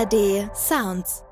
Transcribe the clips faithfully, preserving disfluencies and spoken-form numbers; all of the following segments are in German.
A R D Sounds.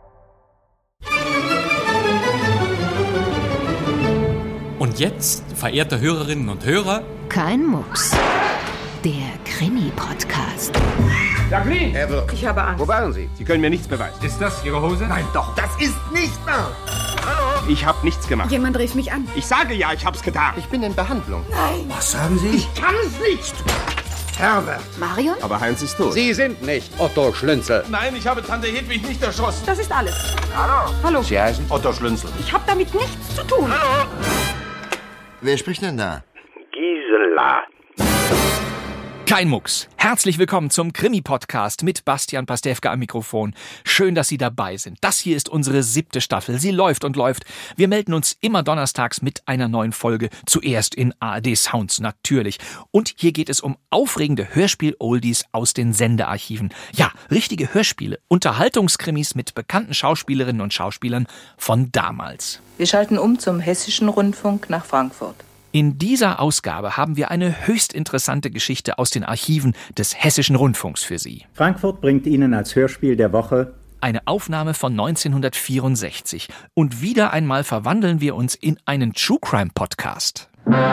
Und jetzt, verehrte Hörerinnen und Hörer, kein Mucks. Der Krimi-Podcast. Jacqueline! Ich habe Angst. Wo waren Sie? Sie können mir nichts beweisen. Ist das Ihre Hose? Nein, doch. Das ist nicht wahr! Hallo? Ich habe nichts gemacht. Jemand rief mich an. Ich sage ja, ich hab's getan. Ich bin in Behandlung. Nein! Was sagen Sie? Ich kann es nicht! Herbert! Marion? Aber Heinz ist tot. Sie sind nicht Otto Schlünzel. Nein, ich habe Tante Hedwig nicht erschossen. Das ist alles. Hallo? Hallo. Sie heißen Otto Schlünzel. Ich habe damit nichts zu tun. Hallo? Wer spricht denn da? Gisela. kein Mucks. Herzlich willkommen zum Krimi-Podcast mit Bastian Pastewka am Mikrofon. Schön, dass Sie dabei sind. Das hier ist unsere siebte Staffel. Sie läuft und läuft. Wir melden uns immer donnerstags mit einer neuen Folge. Zuerst in A R D Sounds natürlich. Und hier geht es um aufregende Hörspiel-Oldies aus den Sendearchiven. Ja, richtige Hörspiele. Unterhaltungskrimis mit bekannten Schauspielerinnen und Schauspielern von damals. Wir schalten um zum Hessischen Rundfunk nach Frankfurt. In dieser Ausgabe haben wir eine höchst interessante Geschichte aus den Archiven des Hessischen Rundfunks für Sie. Frankfurt bringt Ihnen als Hörspiel der Woche eine Aufnahme von neunzehnhundertvierundsechzig. Und wieder einmal verwandeln wir uns in einen True Crime Podcast. Ladies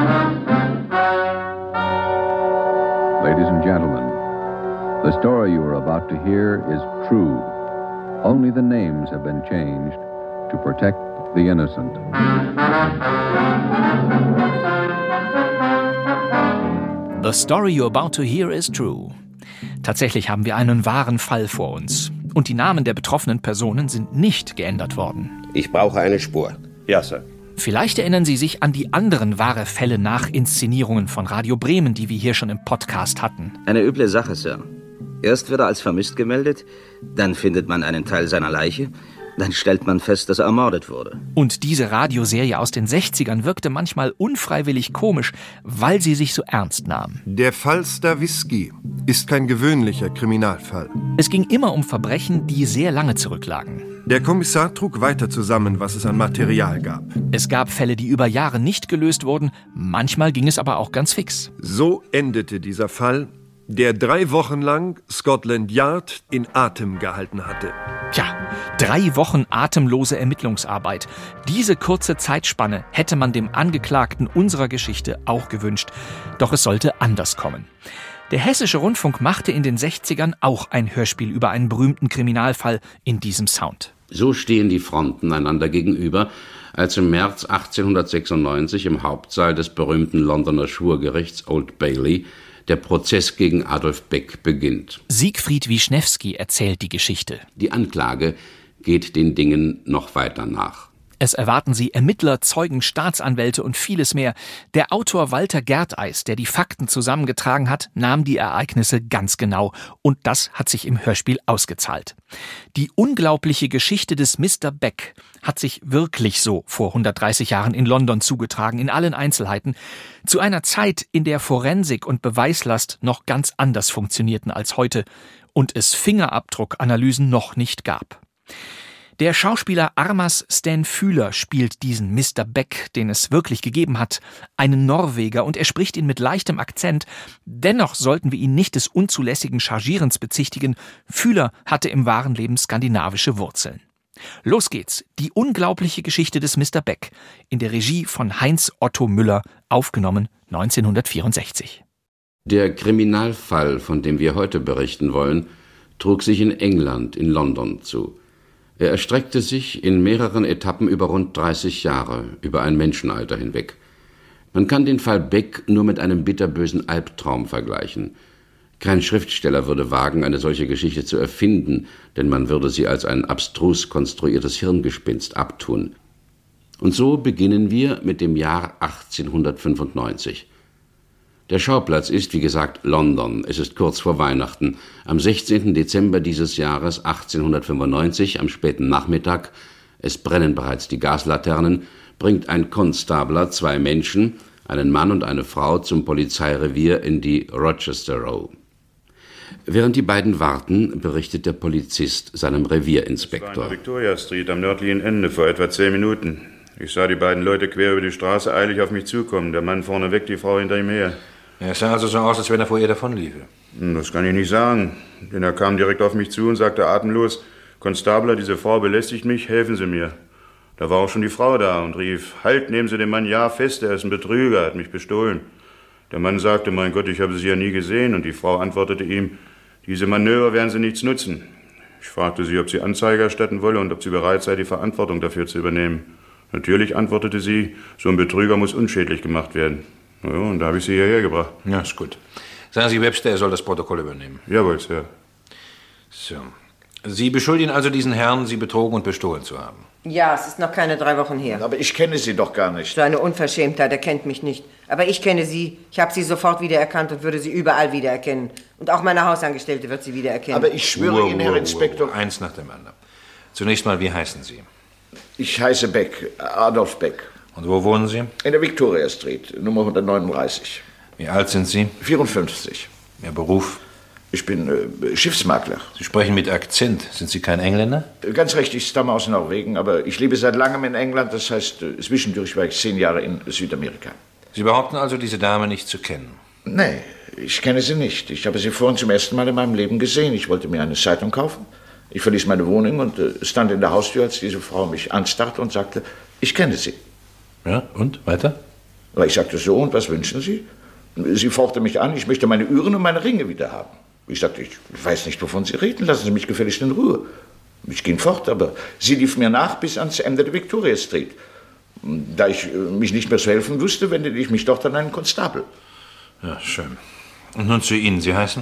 and gentlemen, the story you are about to hear is true. Only the names have been changed to protect the innocent. The story you're about to hear is true. Tatsächlich haben wir einen wahren Fall vor uns. Und die Namen der betroffenen Personen sind nicht geändert worden. Ich brauche eine Spur. Ja, Sir. Vielleicht erinnern Sie sich an die anderen wahre Fälle Nachinszenierungen von Radio Bremen, die wir hier schon im Podcast hatten. Eine üble Sache, Sir. Erst wird er als vermisst gemeldet, dann findet man einen Teil seiner Leiche, dann stellt man fest, dass er ermordet wurde. Und diese Radioserie aus den sechzigern wirkte manchmal unfreiwillig komisch, weil sie sich so ernst nahm. Der Fall Stawisky ist kein gewöhnlicher Kriminalfall. Es ging immer um Verbrechen, die sehr lange zurücklagen. Der Kommissar trug weiter zusammen, was es an Material gab. Es gab Fälle, die über Jahre nicht gelöst wurden, manchmal ging es aber auch ganz fix. So endete dieser Fall, der drei Wochen lang Scotland Yard in Atem gehalten hatte. Tja, drei Wochen atemlose Ermittlungsarbeit. Diese kurze Zeitspanne hätte man dem Angeklagten unserer Geschichte auch gewünscht. Doch es sollte anders kommen. Der Hessische Rundfunk machte in den sechzigern auch ein Hörspiel über einen berühmten Kriminalfall in diesem Sound. So stehen die Fronten einander gegenüber, als im März achtzehnhundertsechsundneunzig im Hauptsaal des berühmten Londoner Schwurgerichts Old Bailey der Prozess gegen Adolf Beck beginnt. Siegfried Wischnewski erzählt die Geschichte. Die Anklage geht den Dingen noch weiter nach. Es erwarten Sie Ermittler, Zeugen, Staatsanwälte und vieles mehr. Der Autor Walter Gerteis, der die Fakten zusammengetragen hat, nahm die Ereignisse ganz genau. Und das hat sich im Hörspiel ausgezahlt. Die unglaubliche Geschichte des Mister Beck hat sich wirklich so vor hundertdreißig Jahren in London zugetragen, in allen Einzelheiten. Zu einer Zeit, in der Forensik und Beweislast noch ganz anders funktionierten als heute und es Fingerabdruckanalysen noch nicht gab. Der Schauspieler Armas Stan Fühler spielt diesen Mister Beck, den es wirklich gegeben hat, einen Norweger, und er spricht ihn mit leichtem Akzent. Dennoch sollten wir ihn nicht des unzulässigen Chargierens bezichtigen. Fühler hatte im wahren Leben skandinavische Wurzeln. Los geht's, die unglaubliche Geschichte des Mister Beck, in der Regie von Heinz Otto Müller, aufgenommen neunzehnhundertvierundsechzig. Der Kriminalfall, von dem wir heute berichten wollen, trug sich in England, in London zu. Er erstreckte sich in mehreren Etappen über rund dreißig Jahre, über ein Menschenalter hinweg. Man kann den Fall Beck nur mit einem bitterbösen Albtraum vergleichen. Kein Schriftsteller würde wagen, eine solche Geschichte zu erfinden, denn man würde sie als ein abstrus konstruiertes Hirngespinst abtun. Und so beginnen wir mit dem Jahr achtzehnhundertfünfundneunzig. Der Schauplatz ist, wie gesagt, London. Es ist kurz vor Weihnachten. Am sechzehnten Dezember dieses Jahres achtzehnhundertfünfundneunzig, am späten Nachmittag, es brennen bereits die Gaslaternen, bringt ein Konstabler zwei Menschen, einen Mann und eine Frau, zum Polizeirevier in die Rochester Row. Während die beiden warten, berichtet der Polizist seinem Revierinspektor. Ich war an der Victoria Street am nördlichen Ende vor etwa zehn Minuten. Ich sah die beiden Leute quer über die Straße eilig auf mich zukommen. Der Mann vorne weg, die Frau hinter ihm her. Ja, es sah also so aus, als wenn er vor ihr davonliefe. Das kann ich nicht sagen, denn er kam direkt auf mich zu und sagte atemlos, Konstabler, diese Frau belästigt mich, helfen Sie mir. Da war auch schon die Frau da und rief, halt, nehmen Sie den Mann ja fest, er ist ein Betrüger, hat mich bestohlen. Der Mann sagte, mein Gott, ich habe Sie ja nie gesehen, und die Frau antwortete ihm, diese Manöver werden Sie nichts nutzen. Ich fragte sie, ob sie Anzeige erstatten wolle und ob sie bereit sei, die Verantwortung dafür zu übernehmen. Natürlich antwortete sie, so ein Betrüger muss unschädlich gemacht werden. Ja, und da habe ich sie hierher gebracht. Ja, ist gut. Sagen Sie Webster, er soll das Protokoll übernehmen. Jawohl, Sir. So. Sie beschuldigen also diesen Herrn, Sie betrogen und bestohlen zu haben. Ja, es ist noch keine drei Wochen her. Aber ich kenne Sie doch gar nicht. So eine Unverschämtheit, er kennt mich nicht. Aber ich kenne Sie. Ich habe Sie sofort wiedererkannt und würde Sie überall wiedererkennen. Und auch meine Hausangestellte wird Sie wiedererkennen. Aber ich schwöre Ruhe, Ihnen, Herr Ruhe, Inspektor... Ruhe. Eins nach dem anderen. Zunächst mal, wie heißen Sie? Ich heiße Beck, Adolf Beck. Und wo wohnen Sie? In der Victoria Street, Nummer hundertneununddreißig. Wie alt sind Sie? vierundfünfzig. Ihr Beruf? Ich bin äh, Schiffsmakler. Sie sprechen mit Akzent. Sind Sie kein Engländer? Ganz recht, ich stamme aus Norwegen, aber ich lebe seit langem in England. Das heißt, äh, zwischendurch war ich zehn Jahre in Südamerika. Sie behaupten also, diese Dame nicht zu kennen? Nee, ich kenne sie nicht. Ich habe sie vorhin zum ersten Mal in meinem Leben gesehen. Ich wollte mir eine Zeitung kaufen. Ich verließ meine Wohnung und äh, stand in der Haustür, als diese Frau mich anstarrte und sagte, ich kenne Sie. Ja, und? Weiter? Ich sagte, so, und was wünschen Sie? Sie fauchte mich an, ich möchte meine Uhren und meine Ringe wieder haben. Ich sagte, ich weiß nicht, wovon Sie reden, lassen Sie mich gefälligst in Ruhe. Ich ging fort, aber sie lief mir nach bis ans Ende der Victoria Street. Da ich äh, mich nicht mehr zu helfen wusste, wendete ich mich dort an einen Konstabel. Ja, schön. Und nun zu Ihnen, Sie heißen?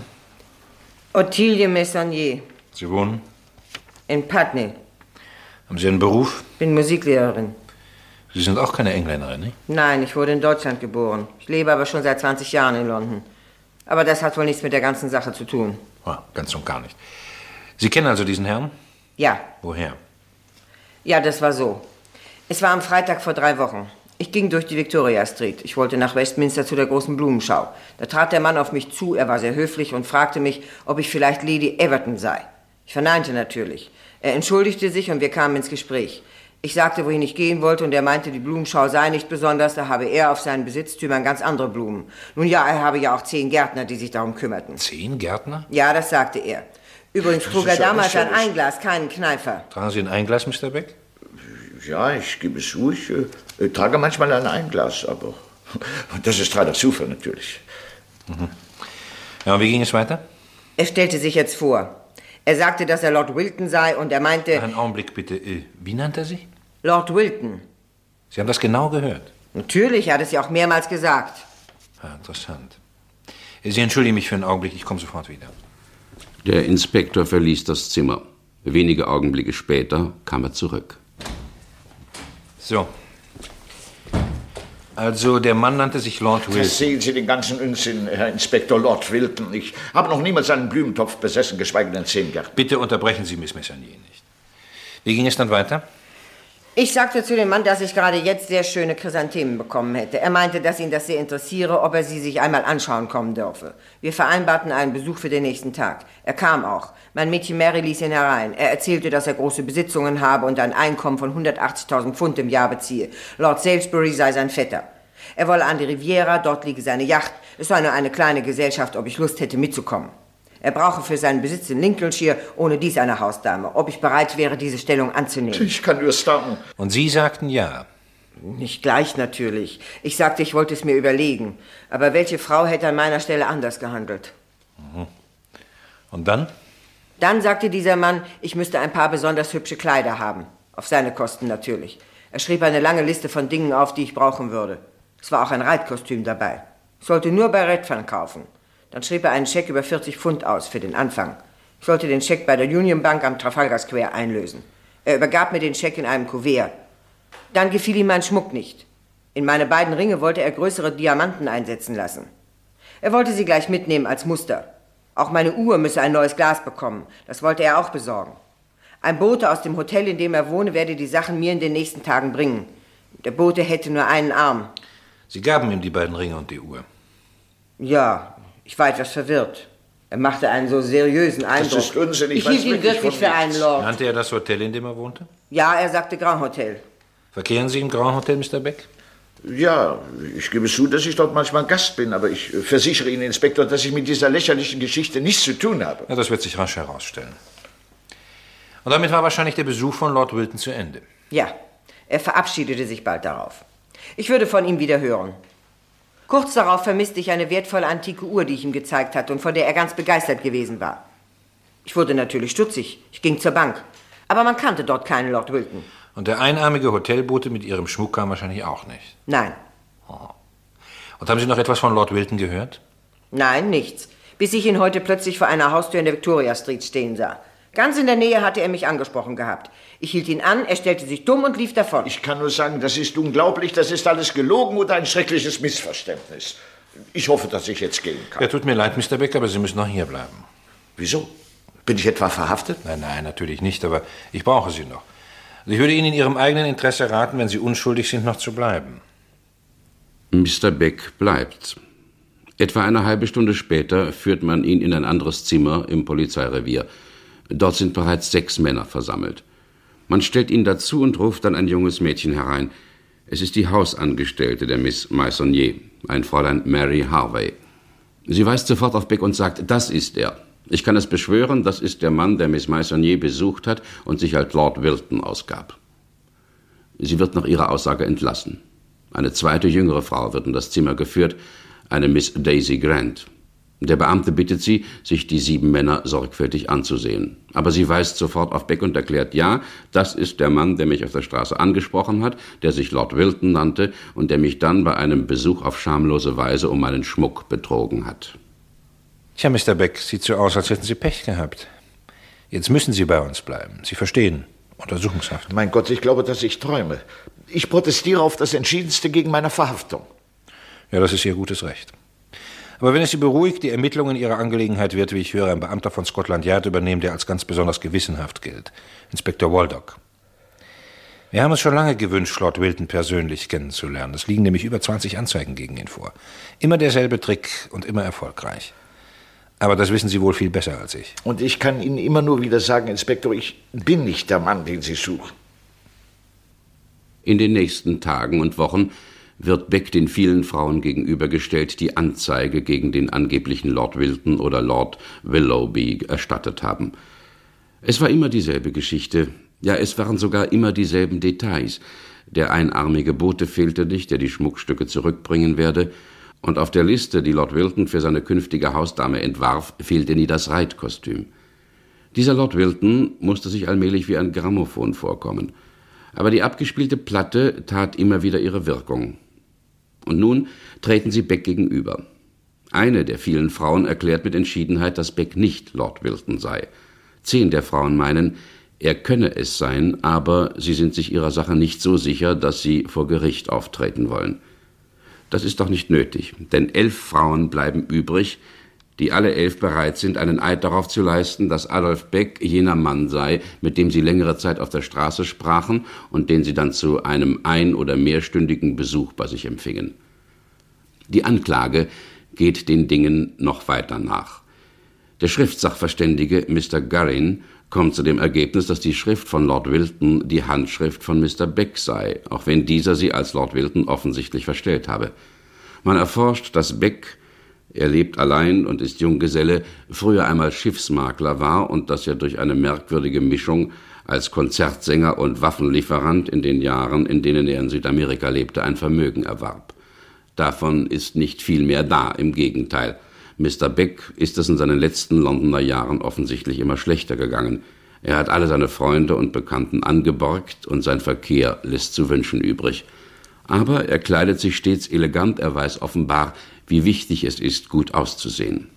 Ottilie Messonnier. Sie wohnen? In Putney. Haben Sie einen Beruf? Bin Musiklehrerin. Sie sind auch keine Engländerin, nicht? Nein, ich wurde in Deutschland geboren. Ich lebe aber schon seit zwanzig Jahren in London. Aber das hat wohl nichts mit der ganzen Sache zu tun. Ja, ganz und gar nicht. Sie kennen also diesen Herrn? Ja. Woher? Ja, das war so. Es war am Freitag vor drei Wochen. Ich ging durch die Victoria Street. Ich wollte nach Westminster zu der großen Blumenschau. Da trat der Mann auf mich zu, er war sehr höflich und fragte mich, ob ich vielleicht Lady Everton sei. Ich verneinte natürlich. Er entschuldigte sich und wir kamen ins Gespräch. Ich sagte, wohin ich gehen wollte, und er meinte, die Blumenschau sei nicht besonders, da habe er auf seinen Besitztümern ganz andere Blumen. Nun ja, er habe ja auch zehn Gärtner, die sich darum kümmerten. Zehn Gärtner? Ja, das sagte er. Übrigens Das trug ist er ja damals ein lächerlich. Einglas, keinen Kneifer. Tragen Sie ein Einglas, Mister Beck? Ja, ich gebe es zu, ich äh, trage manchmal ein Einglas, aber das ist reiner Zufall natürlich. Mhm. Ja, und wie ging es weiter? Er stellte sich jetzt vor. Er sagte, dass er Lord Wilton sei, und er meinte... Einen Augenblick bitte. Äh, Wie nannte er sich? Lord Wilton. Sie haben das genau gehört? Natürlich, er hat es ja auch mehrmals gesagt. Ja, interessant. Sie entschuldigen mich für einen Augenblick, ich komme sofort wieder. Der Inspektor verließ das Zimmer. Wenige Augenblicke später kam er zurück. So. Also, der Mann nannte sich Lord Wilton. Sehen Sie den ganzen Unsinn, Herr Inspektor Lord Wilton. Ich habe noch niemals einen Blumentopf besessen, geschweige denn zehn Gärten. Bitte unterbrechen Sie Miss Messonnier nicht. Wie ging es dann weiter? Ich sagte zu dem Mann, dass ich gerade jetzt sehr schöne Chrysanthemen bekommen hätte. Er meinte, dass ihn das sehr interessiere, ob er sie sich einmal anschauen kommen dürfe. Wir vereinbarten einen Besuch für den nächsten Tag. Er kam auch. Mein Mädchen Mary ließ ihn herein. Er erzählte, dass er große Besitzungen habe und ein Einkommen von hundertachtzigtausend Pfund im Jahr beziehe. Lord Salisbury sei sein Vetter. Er wolle an die Riviera, dort liege seine Yacht. Es sei nur eine kleine Gesellschaft, ob ich Lust hätte mitzukommen. Er brauche für seinen Besitz in Lincolnshire ohne dies eine Hausdame. Ob ich bereit wäre, diese Stellung anzunehmen. Ich kann nur staunen. Und Sie sagten ja? Nicht gleich natürlich. Ich sagte, ich wollte es mir überlegen. Aber welche Frau hätte an meiner Stelle anders gehandelt? Mhm. Und dann? Dann sagte dieser Mann, ich müsste ein paar besonders hübsche Kleider haben. Auf seine Kosten natürlich. Er schrieb eine lange Liste von Dingen auf, die ich brauchen würde. Es war auch ein Reitkostüm dabei. Ich sollte nur bei Redfern kaufen. Dann schrieb er einen Scheck über vierzig Pfund aus für den Anfang. Ich sollte den Scheck bei der Union Bank am Trafalgar Square einlösen. Er übergab mir den Scheck in einem Kuvert. Dann gefiel ihm mein Schmuck nicht. In meine beiden Ringe wollte er größere Diamanten einsetzen lassen. Er wollte sie gleich mitnehmen als Muster. Auch meine Uhr müsse ein neues Glas bekommen. Das wollte er auch besorgen. Ein Bote aus dem Hotel, in dem er wohne, werde die Sachen mir in den nächsten Tagen bringen. Der Bote hätte nur einen Arm. Sie gaben ihm die beiden Ringe und die Uhr? Ja, ich war etwas verwirrt. Er machte einen so seriösen Eindruck. Das ist Unsinn, ich Ich weiß hielt ihn wirklich wirklich von für einen nichts. Lord. Nannte er das Hotel, in dem er wohnte? Ja, er sagte Grand Hotel. Verkehren Sie im Grand Hotel, Mister Beck? Ja, ich gebe zu, dass ich dort manchmal Gast bin, aber ich versichere Ihnen, Inspektor, dass ich mit dieser lächerlichen Geschichte nichts zu tun habe. Ja, das wird sich rasch herausstellen. Und damit war wahrscheinlich der Besuch von Lord Wilton zu Ende. Ja, er verabschiedete sich bald darauf. Ich würde von ihm wieder hören. Kurz darauf vermisste ich eine wertvolle antike Uhr, die ich ihm gezeigt hatte und von der er ganz begeistert gewesen war. Ich wurde natürlich stutzig. Ich ging zur Bank. Aber man kannte dort keinen Lord Wilton. Und der einarmige Hotelbote mit Ihrem Schmuck kam wahrscheinlich auch nicht. Nein. Oh. Und haben Sie noch etwas von Lord Wilton gehört? Nein, nichts. Bis ich ihn heute plötzlich vor einer Haustür in der Victoria Street stehen sah. Ganz in der Nähe hatte er mich angesprochen gehabt. Ich hielt ihn an, er stellte sich dumm und lief davon. Ich kann nur sagen, das ist unglaublich, das ist alles gelogen oder ein schreckliches Missverständnis. Ich hoffe, dass ich jetzt gehen kann. Ja, tut mir leid, Mister Beck, aber Sie müssen noch hier bleiben. Wieso? Bin ich etwa verhaftet? Nein, nein, natürlich nicht, aber ich brauche Sie noch. Ich würde Ihnen in Ihrem eigenen Interesse raten, wenn Sie unschuldig sind, noch zu bleiben. Mister Beck bleibt. Etwa eine halbe Stunde später führt man ihn in ein anderes Zimmer im Polizeirevier. Dort sind bereits sechs Männer versammelt. Man stellt ihn dazu und ruft dann ein junges Mädchen herein. Es ist die Hausangestellte der Miss Meissonier, ein Fräulein Mary Harvey. Sie weist sofort auf Beck und sagt, das ist er. Ich kann es beschwören, das ist der Mann, der Miss Meissonier besucht hat und sich als Lord Wilton ausgab. Sie wird nach ihrer Aussage entlassen. Eine zweite jüngere Frau wird in das Zimmer geführt, eine Miss Daisy Grant. Der Beamte bittet sie, sich die sieben Männer sorgfältig anzusehen. Aber sie weist sofort auf Beck und erklärt, ja, das ist der Mann, der mich auf der Straße angesprochen hat, der sich Lord Wilton nannte und der mich dann bei einem Besuch auf schamlose Weise um meinen Schmuck betrogen hat. Tja, Mister Beck, sieht so aus, als hätten Sie Pech gehabt. Jetzt müssen Sie bei uns bleiben. Sie verstehen. Untersuchungshaft. Mein Gott, ich glaube, dass ich träume. Ich protestiere auf das Entschiedenste gegen meine Verhaftung. Ja, das ist Ihr gutes Recht. Aber wenn es Sie beruhigt, die Ermittlung in Ihrer Angelegenheit wird, wie ich höre, ein Beamter von Scotland Yard übernehmen, der als ganz besonders gewissenhaft gilt. Inspektor Waldock. Wir haben uns schon lange gewünscht, Lord Wilton persönlich kennenzulernen. Es liegen nämlich über zwanzig Anzeigen gegen ihn vor. Immer derselbe Trick und immer erfolgreich. Aber das wissen Sie wohl viel besser als ich. Und ich kann Ihnen immer nur wieder sagen, Inspektor, ich bin nicht der Mann, den Sie suchen. In den nächsten Tagen und Wochen wird Beck den vielen Frauen gegenübergestellt, die Anzeige gegen den angeblichen Lord Wilton oder Lord Willoughby erstattet haben. Es war immer dieselbe Geschichte. Ja, es waren sogar immer dieselben Details. Der einarmige Bote fehlte nicht, der die Schmuckstücke zurückbringen werde. Und auf der Liste, die Lord Wilton für seine künftige Hausdame entwarf, fehlte nie das Reitkostüm. Dieser Lord Wilton musste sich allmählich wie ein Grammophon vorkommen. Aber die abgespielte Platte tat immer wieder ihre Wirkung. Und nun treten sie Beck gegenüber. Eine der vielen Frauen erklärt mit Entschiedenheit, dass Beck nicht Lord Wilton sei. Zehn der Frauen meinen, er könne es sein, aber sie sind sich ihrer Sache nicht so sicher, dass sie vor Gericht auftreten wollen. Das ist doch nicht nötig, denn elf Frauen bleiben übrig, die alle elf bereit sind, einen Eid darauf zu leisten, dass Adolf Beck jener Mann sei, mit dem sie längere Zeit auf der Straße sprachen und den sie dann zu einem ein- oder mehrstündigen Besuch bei sich empfingen. Die Anklage geht den Dingen noch weiter nach. Der Schriftsachverständige Mister Guerin kommt zu dem Ergebnis, dass die Schrift von Lord Wilton die Handschrift von Mister Beck sei, auch wenn dieser sie als Lord Wilton offensichtlich verstellt habe. Man erforscht, dass Beck, er lebt allein und ist Junggeselle, früher einmal Schiffsmakler war und dass er durch eine merkwürdige Mischung als Konzertsänger und Waffenlieferant in den Jahren, in denen er in Südamerika lebte, ein Vermögen erwarb. Davon ist nicht viel mehr da, im Gegenteil. Mister Beck ist es in seinen letzten Londoner Jahren offensichtlich immer schlechter gegangen. Er hat alle seine Freunde und Bekannten angeborgt und sein Verkehr lässt zu wünschen übrig. Aber er kleidet sich stets elegant, er weiß offenbar, wie wichtig es ist, gut auszusehen.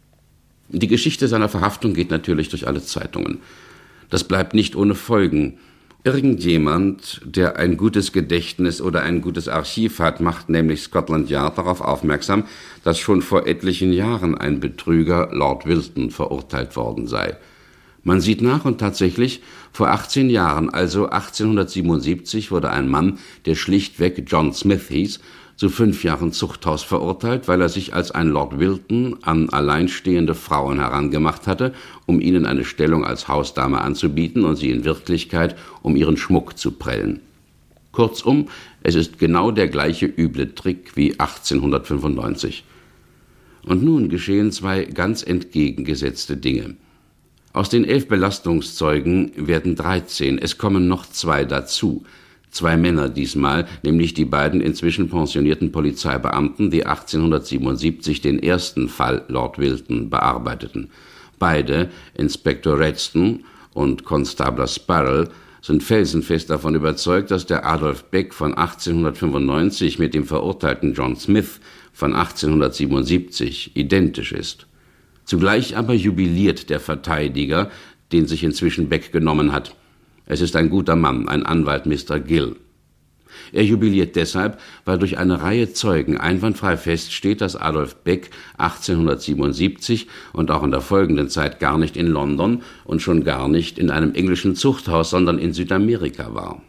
Die Geschichte seiner Verhaftung geht natürlich durch alle Zeitungen. Das bleibt nicht ohne Folgen. Irgendjemand, der ein gutes Gedächtnis oder ein gutes Archiv hat, macht nämlich Scotland Yard darauf aufmerksam, dass schon vor etlichen Jahren ein Betrüger, Lord Wilton, verurteilt worden sei. Man sieht nach und tatsächlich, vor achtzehn Jahren, also achtzehnhundertsiebenundsiebzig, wurde ein Mann, der schlichtweg John Smith hieß, zu fünf Jahren Zuchthaus verurteilt, weil er sich als ein Lord Wilton an alleinstehende Frauen herangemacht hatte, um ihnen eine Stellung als Hausdame anzubieten und sie in Wirklichkeit um ihren Schmuck zu prellen. Kurzum, es ist genau der gleiche üble Trick wie achtzehnhundertfünfundneunzig. Und nun geschehen zwei ganz entgegengesetzte Dinge. Aus den elf Belastungszeugen werden dreizehn, es kommen noch zwei dazu. Zwei Männer diesmal, nämlich die beiden inzwischen pensionierten Polizeibeamten, die achtzehnhundertsiebenundsiebzig den ersten Fall Lord Wilton bearbeiteten. Beide, Inspektor Redston und Konstabler Sparrow, sind felsenfest davon überzeugt, dass der Adolf Beck von achtzehnhundertfünfundneunzig mit dem verurteilten John Smith von achtzehnhundertsiebenundsiebzig identisch ist. Zugleich aber jubiliert der Verteidiger, den sich inzwischen Beck genommen hat. Es ist ein guter Mann, ein Anwalt Mister Gill. Er jubiliert deshalb, weil durch eine Reihe Zeugen einwandfrei feststeht, dass Adolf Beck achtzehnhundertsiebenundsiebzig und auch in der folgenden Zeit gar nicht in London und schon gar nicht in einem englischen Zuchthaus, sondern in Südamerika war.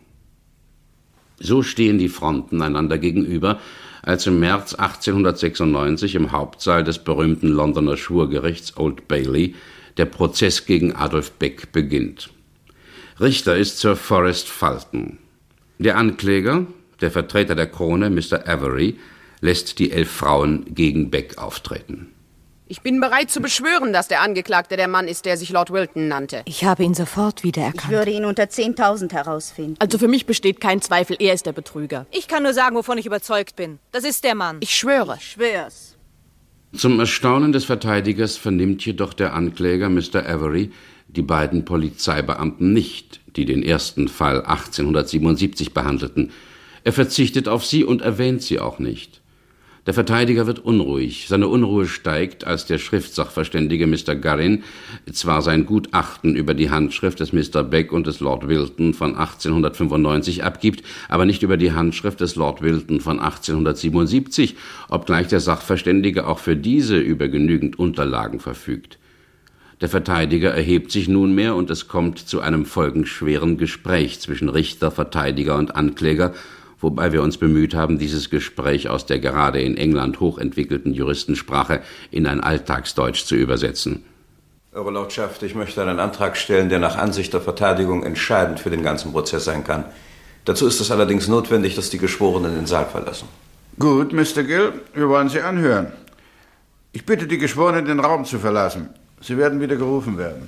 So stehen die Fronten einander gegenüber, als im März achtzehnhundertsechsundneunzig im Hauptsaal des berühmten Londoner Schwurgerichts Old Bailey der Prozess gegen Adolf Beck beginnt. Richter ist Sir Forrest Fulton. Der Ankläger, der Vertreter der Krone, Mister Avery, lässt die elf Frauen gegen Beck auftreten. Ich bin bereit zu beschwören, dass der Angeklagte der Mann ist, der sich Lord Wilton nannte. Ich habe ihn sofort wiedererkannt. Ich würde ihn unter zehntausend herausfinden. Also für mich besteht kein Zweifel, er ist der Betrüger. Ich kann nur sagen, wovon ich überzeugt bin. Das ist der Mann. Ich schwöre. Ich schwör's. Zum Erstaunen des Verteidigers vernimmt jedoch der Ankläger, Mister Avery, die beiden Polizeibeamten nicht, die den ersten Fall achtzehnhundertsiebenundsiebzig behandelten. Er verzichtet auf sie und erwähnt sie auch nicht. Der Verteidiger wird unruhig. Seine Unruhe steigt, als der Schriftsachverständige Mister Guerin zwar sein Gutachten über die Handschrift des Mister Beck und des Lord Wilton von achtzehnhundertfünfundneunzig abgibt, aber nicht über die Handschrift des Lord Wilton von achtzehnhundertsiebenundsiebzig, obgleich der Sachverständige auch für diese über genügend Unterlagen verfügt. Der Verteidiger erhebt sich nunmehr und es kommt zu einem folgenschweren Gespräch zwischen Richter, Verteidiger und Ankläger, wobei wir uns bemüht haben, dieses Gespräch aus der gerade in England hochentwickelten Juristensprache in ein Alltagsdeutsch zu übersetzen. Eure Lordschaft, ich möchte einen Antrag stellen, der nach Ansicht der Verteidigung entscheidend für den ganzen Prozess sein kann. Dazu ist es allerdings notwendig, dass die Geschworenen den Saal verlassen. Gut, Mister Gill, wir wollen Sie anhören. Ich bitte die Geschworenen, den Raum zu verlassen. Sie werden wieder gerufen werden.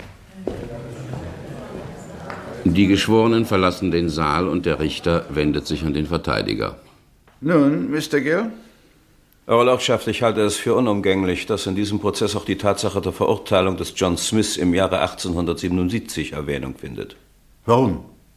Die Geschworenen verlassen den Saal und der Richter wendet sich an den Verteidiger. Nun, Mister Gill? Eure Lordschaft, ich halte es für unumgänglich, dass in diesem Prozess auch die Tatsache der Verurteilung des John Smith im Jahre achtzehnhundertsiebenundsiebzig Erwähnung findet. Warum?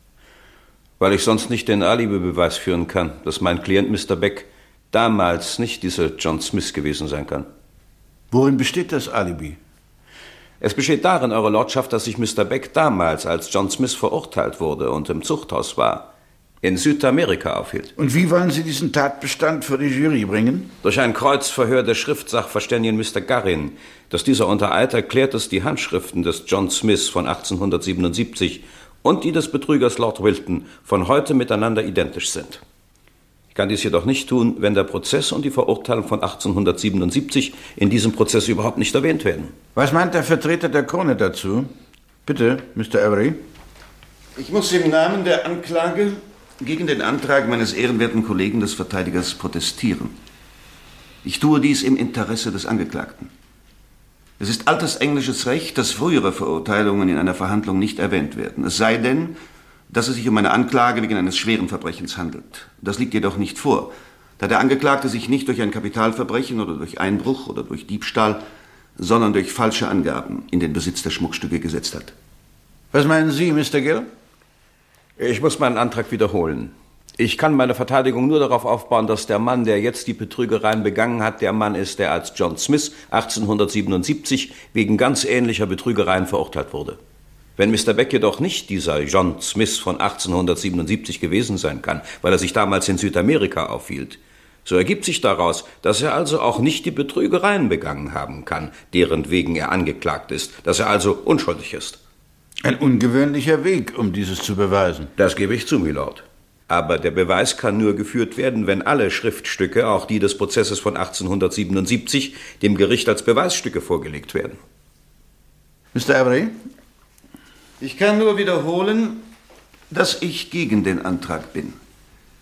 Weil ich sonst nicht den Alibi-Beweis führen kann, dass mein Klient Mister Beck damals nicht dieser John Smith gewesen sein kann. Worin besteht das Alibi? Es besteht darin, Eure Lordschaft, dass sich Mister Beck damals, als John Smith verurteilt wurde und im Zuchthaus war, in Südamerika aufhielt. Und wie wollen Sie diesen Tatbestand vor die Jury bringen? Durch ein Kreuzverhör des Schriftsachverständigen Mister Guerin, dass dieser unter Eid erklärt, dass die Handschriften des John Smith von achtzehnhundertsiebenundsiebzig und die des Betrügers Lord Wilton von heute miteinander identisch sind. Ich kann dies jedoch nicht tun, wenn der Prozess und die Verurteilung von achtzehnhundertsiebenundsiebzig in diesem Prozess überhaupt nicht erwähnt werden. Was meint der Vertreter der Krone dazu? Bitte, Mister Avery. Ich muss im Namen der Anklage gegen den Antrag meines ehrenwerten Kollegen des Verteidigers protestieren. Ich tue dies im Interesse des Angeklagten. Es ist altes englisches Recht, dass frühere Verurteilungen in einer Verhandlung nicht erwähnt werden. Es sei denn, dass es sich um eine Anklage wegen eines schweren Verbrechens handelt. Das liegt jedoch nicht vor, da der Angeklagte sich nicht durch ein Kapitalverbrechen oder durch Einbruch oder durch Diebstahl, sondern durch falsche Angaben in den Besitz der Schmuckstücke gesetzt hat. Was meinen Sie, Mister Gill? Ich muss meinen Antrag wiederholen. Ich kann meine Verteidigung nur darauf aufbauen, dass der Mann, der jetzt die Betrügereien begangen hat, der Mann ist, der als John Smith achtzehnhundertsiebenundsiebzig wegen ganz ähnlicher Betrügereien verurteilt wurde. Wenn Mister Beck jedoch nicht dieser John Smith von achtzehnhundertsiebenundsiebzig gewesen sein kann, weil er sich damals in Südamerika aufhielt, so ergibt sich daraus, dass er also auch nicht die Betrügereien begangen haben kann, deren wegen er angeklagt ist, dass er also unschuldig ist. Ein ungewöhnlicher Weg, um dieses zu beweisen. Das gebe ich zu, Milord. Aber der Beweis kann nur geführt werden, wenn alle Schriftstücke, auch die des Prozesses von achtzehnhundertsiebenundsiebzig, dem Gericht als Beweisstücke vorgelegt werden. Mister Avery? Ich kann nur wiederholen, dass ich gegen den Antrag bin.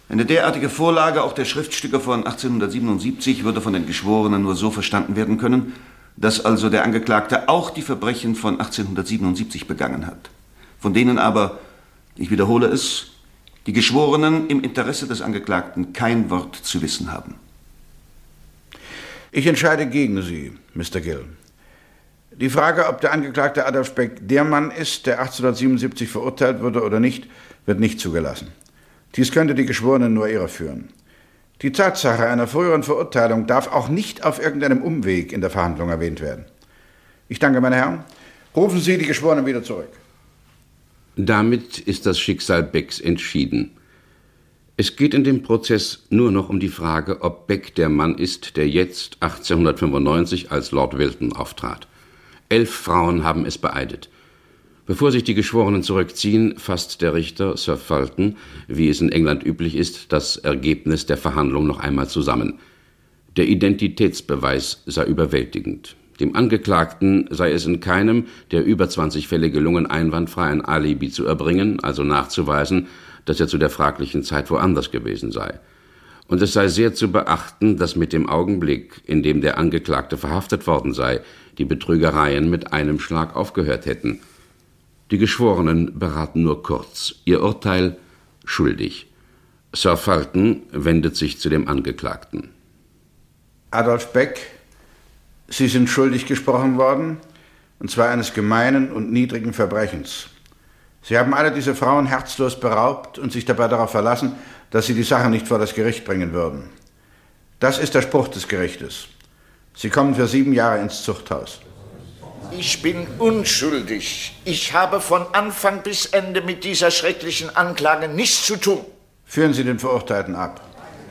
Eine derartige Vorlage auch der Schriftstücke von achtzehnhundertsiebenundsiebzig würde von den Geschworenen nur so verstanden werden können, dass also der Angeklagte auch die Verbrechen von achtzehnhundertsiebenundsiebzig begangen hat, von denen aber, ich wiederhole es, die Geschworenen im Interesse des Angeklagten kein Wort zu wissen haben. Ich entscheide gegen Sie, Mister Gill. Die Frage, ob der Angeklagte Adolf Beck der Mann ist, der achtzehnhundertsiebenundsiebzig verurteilt wurde oder nicht, wird nicht zugelassen. Dies könnte die Geschworenen nur irreführen. Die Tatsache einer früheren Verurteilung darf auch nicht auf irgendeinem Umweg in der Verhandlung erwähnt werden. Ich danke, meine Herren. Rufen Sie die Geschworenen wieder zurück. Damit ist das Schicksal Becks entschieden. Es geht in dem Prozess nur noch um die Frage, ob Beck der Mann ist, der jetzt achtzehnhundertfünfundneunzig als Lord Wilton auftrat. Elf Frauen haben es beeidet. Bevor sich die Geschworenen zurückziehen, fasst der Richter, Sir Fulton, wie es in England üblich ist, das Ergebnis der Verhandlung noch einmal zusammen. Der Identitätsbeweis sei überwältigend. Dem Angeklagten sei es in keinem der über zwanzig Fälle gelungen, einwandfrei ein Alibi zu erbringen, also nachzuweisen, dass er zu der fraglichen Zeit woanders gewesen sei. Und es sei sehr zu beachten, dass mit dem Augenblick, in dem der Angeklagte verhaftet worden sei, die Betrügereien mit einem Schlag aufgehört hätten. Die Geschworenen beraten nur kurz. Ihr Urteil: schuldig. Sir Fulton wendet sich zu dem Angeklagten. Adolf Beck, Sie sind schuldig gesprochen worden, und zwar eines gemeinen und niedrigen Verbrechens. Sie haben alle diese Frauen herzlos beraubt und sich dabei darauf verlassen, dass Sie die Sache nicht vor das Gericht bringen würden. Das ist der Spruch des Gerichtes. Sie kommen für sieben Jahre ins Zuchthaus. Ich bin unschuldig. Ich habe von Anfang bis Ende mit dieser schrecklichen Anklage nichts zu tun. Führen Sie den Verurteilten ab.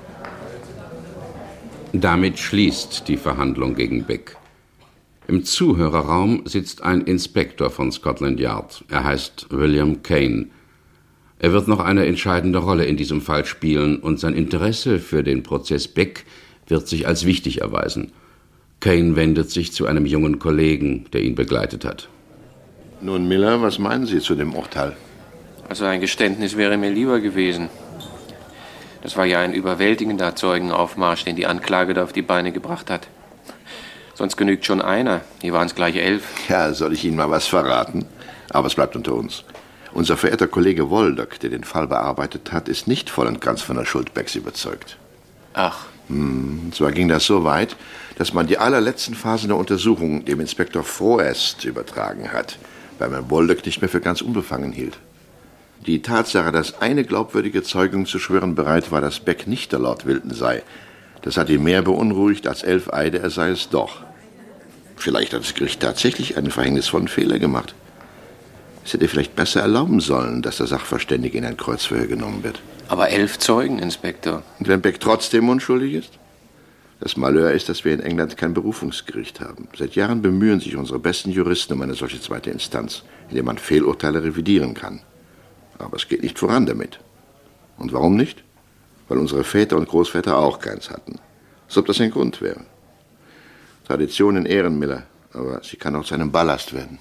Damit schließt die Verhandlung gegen Beck. Im Zuhörerraum sitzt ein Inspektor von Scotland Yard. Er heißt William Kane. Er wird noch eine entscheidende Rolle in diesem Fall spielen und sein Interesse für den Prozess Beck wird sich als wichtig erweisen. Kane wendet sich zu einem jungen Kollegen, der ihn begleitet hat. Nun, Miller, was meinen Sie zu dem Urteil? Also ein Geständnis wäre mir lieber gewesen. Das war ja ein überwältigender Zeugenaufmarsch, den die Anklage da auf die Beine gebracht hat. Sonst genügt schon einer. Hier waren es gleich elf. Ja, soll ich Ihnen mal was verraten? Aber es bleibt unter uns. Unser verehrter Kollege Waldock, der den Fall bearbeitet hat, ist nicht voll und ganz von der Schuld Becks überzeugt. Ach. Hm, und zwar ging das so weit, dass man die allerletzten Phasen der Untersuchung dem Inspektor Froest übertragen hat, weil man Waldock nicht mehr für ganz unbefangen hielt. Die Tatsache, dass eine glaubwürdige Zeugung zu schwören bereit war, dass Beck nicht der Lord Wilton sei, das hat ihn mehr beunruhigt als elf Eide, er sei es doch. Vielleicht hat das Gericht tatsächlich einen verhängnisvollen Fehler gemacht. Es hätte vielleicht besser erlauben sollen, dass der Sachverständige in ein Kreuzverhör genommen wird. Aber elf Zeugen, Inspektor. Und wenn Beck trotzdem unschuldig ist? Das Malheur ist, dass wir in England kein Berufungsgericht haben. Seit Jahren bemühen sich unsere besten Juristen um eine solche zweite Instanz, in der man Fehlurteile revidieren kann. Aber es geht nicht voran damit. Und warum nicht? Weil unsere Väter und Großväter auch keins hatten. Als ob das ein Grund wäre. Tradition in Ehren, Miller, aber sie kann auch zu einem Ballast werden.